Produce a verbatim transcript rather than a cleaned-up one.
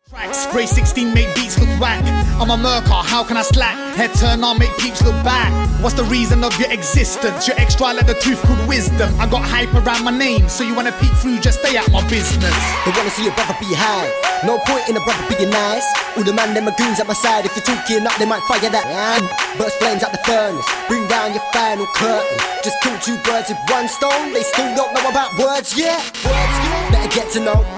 Spray sixteen make beats look whack. I'm a murker, how can I slack? Head turn on, make peeps look back. What's the reason of your existence? You're extra like the tooth called wisdom. I got hype around my name, so you wanna peek through, just stay out my business. They wanna see a brother be high. No point in a brother being nice. All the man, them are goons at my side. If you're talking up, they might fire that hand. Burst flames at the furnace, bring down your final curtain. Just kill two birds with one stone. They still don't know about words yet. Words yet. Better get to know.